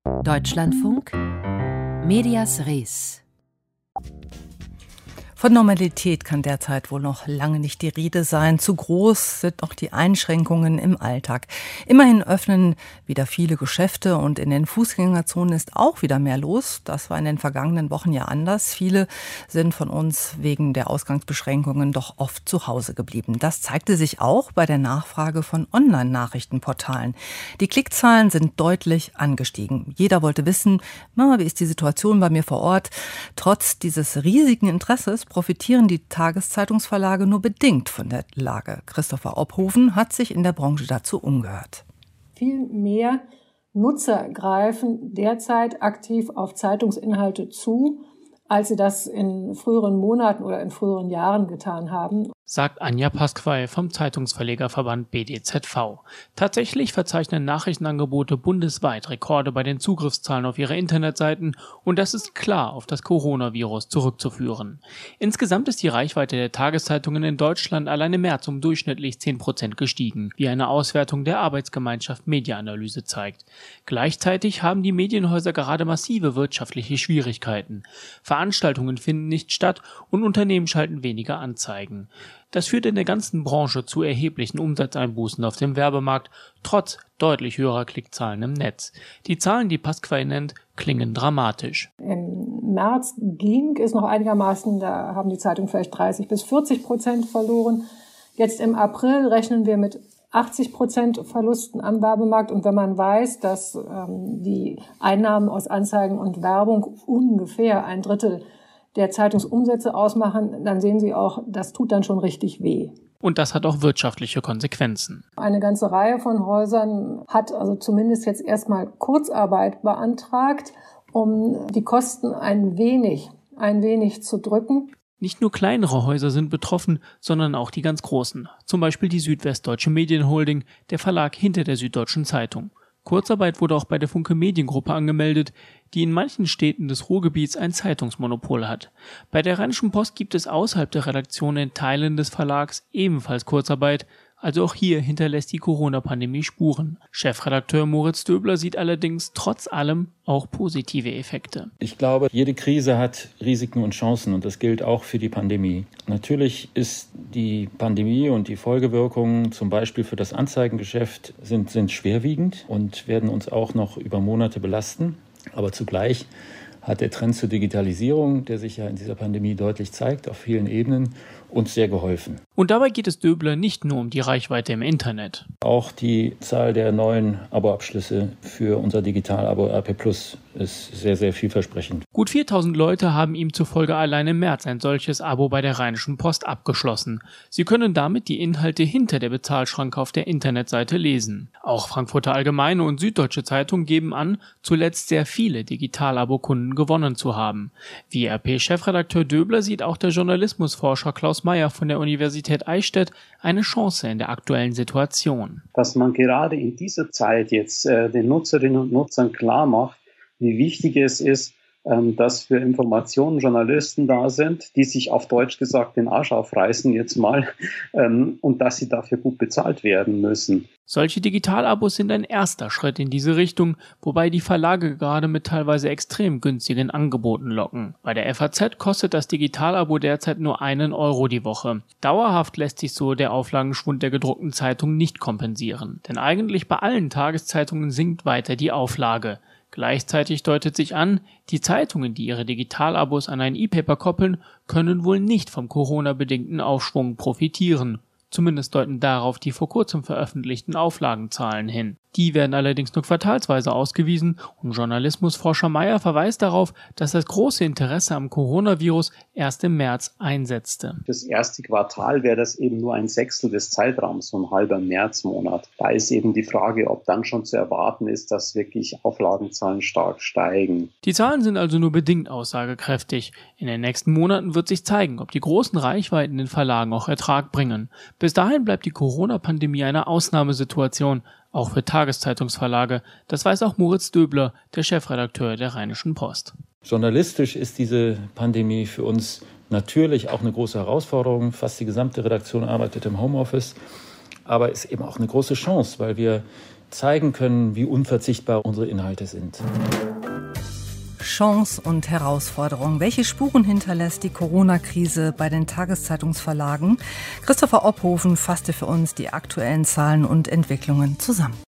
Deutschlandfunk Medias Res. Von Normalität kann derzeit wohl noch lange nicht die Rede sein. Zu groß sind noch die Einschränkungen im Alltag. Immerhin öffnen wieder viele Geschäfte und in den Fußgängerzonen ist auch wieder mehr los. Das war in den vergangenen Wochen ja anders. Viele sind von uns wegen der Ausgangsbeschränkungen doch oft zu Hause geblieben. Das zeigte sich auch bei der Nachfrage von Online-Nachrichtenportalen. Die Klickzahlen sind deutlich angestiegen. Jeder wollte wissen, wie ist die Situation bei mir vor Ort? Trotz dieses riesigen Interesses profitieren die Tageszeitungsverlage nur bedingt von der Lage. Christopher Ophoven hat sich in der Branche dazu umgehört. Viel mehr Nutzer greifen derzeit aktiv auf Zeitungsinhalte zu, als sie das in früheren Monaten oder in früheren Jahren getan haben, sagt Anja Pasqual vom Zeitungsverlegerverband BDZV. Tatsächlich verzeichnen Nachrichtenangebote bundesweit Rekorde bei den Zugriffszahlen auf ihre Internetseiten und das ist klar auf das Coronavirus zurückzuführen. Insgesamt ist die Reichweite der Tageszeitungen in Deutschland allein im März um durchschnittlich 10% gestiegen, wie eine Auswertung der Arbeitsgemeinschaft Media-Analyse zeigt. Gleichzeitig haben die Medienhäuser gerade massive wirtschaftliche Schwierigkeiten. Veranstaltungen finden nicht statt und Unternehmen schalten weniger Anzeigen. Das führt in der ganzen Branche zu erheblichen Umsatzeinbußen auf dem Werbemarkt, trotz deutlich höherer Klickzahlen im Netz. Die Zahlen, die Pasqual nennt, klingen dramatisch. Im März ging es noch einigermaßen, da haben die Zeitungen vielleicht 30-40% verloren. Jetzt im April rechnen wir mit 80% Verlusten am Werbemarkt. Und wenn man weiß, dass die Einnahmen aus Anzeigen und Werbung ungefähr 1/3 der Zeitungsumsätze ausmachen, dann sehen Sie auch, das tut dann schon richtig weh. Und das hat auch wirtschaftliche Konsequenzen. Eine ganze Reihe von Häusern hat also zumindest jetzt erstmal Kurzarbeit beantragt, um die Kosten ein wenig zu drücken. Nicht nur kleinere Häuser sind betroffen, sondern auch die ganz großen. Zum Beispiel die Südwestdeutsche Medienholding, der Verlag hinter der Süddeutschen Zeitung. Kurzarbeit wurde auch bei der Funke Mediengruppe angemeldet, die in manchen Städten des Ruhrgebiets ein Zeitungsmonopol hat. Bei der Rheinischen Post gibt es außerhalb der Redaktion in Teilen des Verlags ebenfalls Kurzarbeit, also auch hier hinterlässt die Corona-Pandemie Spuren. Chefredakteur Moritz Döbler sieht allerdings trotz allem auch positive Effekte. Ich glaube, jede Krise hat Risiken und Chancen und das gilt auch für die Pandemie. Natürlich ist die Pandemie und die Folgewirkungen zum Beispiel für das Anzeigengeschäft sind schwerwiegend und werden uns auch noch über Monate belasten. Aber zugleich hat der Trend zur Digitalisierung, der sich ja in dieser Pandemie deutlich zeigt, auf vielen Ebenen, uns sehr geholfen. Und dabei geht es Döbler nicht nur um die Reichweite im Internet. Auch die Zahl der neuen Aboabschlüsse für unser Digital-Abo RP Plus ist sehr, sehr vielversprechend. Gut 4.000 Leute haben ihm zufolge allein im März ein solches Abo bei der Rheinischen Post abgeschlossen. Sie können damit die Inhalte hinter der Bezahlschranke auf der Internetseite lesen. Auch Frankfurter Allgemeine und Süddeutsche Zeitung geben an, zuletzt sehr viele Digital-Abo-Kunden gewonnen zu haben. Wie RP-Chefredakteur Döbler sieht auch der Journalismusforscher Klaus Meyer von der Universität Eichstätt eine Chance in der aktuellen Situation. Dass man gerade in dieser Zeit jetzt den Nutzerinnen und Nutzern klar macht, wie wichtig es ist, dass für Informationen Journalisten da sind, die sich auf Deutsch gesagt den Arsch aufreißen jetzt mal und dass sie dafür gut bezahlt werden müssen. Solche Digitalabos sind ein erster Schritt in diese Richtung, wobei die Verlage gerade mit teilweise extrem günstigen Angeboten locken. Bei der FAZ kostet das Digitalabo derzeit nur 1 Euro die Woche. Dauerhaft lässt sich so der Auflagenschwund der gedruckten Zeitung nicht kompensieren, denn eigentlich bei allen Tageszeitungen sinkt weiter die Auflage. Gleichzeitig deutet sich an, die Zeitungen, die ihre Digitalabos an ein E-Paper koppeln, können wohl nicht vom Corona-bedingten Aufschwung profitieren. Zumindest deuten darauf die vor kurzem veröffentlichten Auflagenzahlen hin. Die werden allerdings nur quartalsweise ausgewiesen und Journalismusforscher Meyer verweist darauf, dass das große Interesse am Coronavirus erst im März einsetzte. Das erste Quartal wäre das eben nur 1/6 des Zeitraums, so ein halber Märzmonat. Da ist eben die Frage, ob dann schon zu erwarten ist, dass wirklich Auflagenzahlen stark steigen. Die Zahlen sind also nur bedingt aussagekräftig. In den nächsten Monaten wird sich zeigen, ob die großen Reichweiten in Verlagen auch Ertrag bringen. Bis dahin bleibt die Corona-Pandemie eine Ausnahmesituation, auch für Tageszeitungsverlage. Das weiß auch Moritz Döbler, der Chefredakteur der Rheinischen Post. Journalistisch ist diese Pandemie für uns natürlich auch eine große Herausforderung. Fast die gesamte Redaktion arbeitet im Homeoffice. Aber ist eben auch eine große Chance, weil wir zeigen können, wie unverzichtbar unsere Inhalte sind. Chance und Herausforderung. Welche Spuren hinterlässt die Corona-Krise bei den Tageszeitungsverlagen? Christopher Ophoven fasste für uns die aktuellen Zahlen und Entwicklungen zusammen.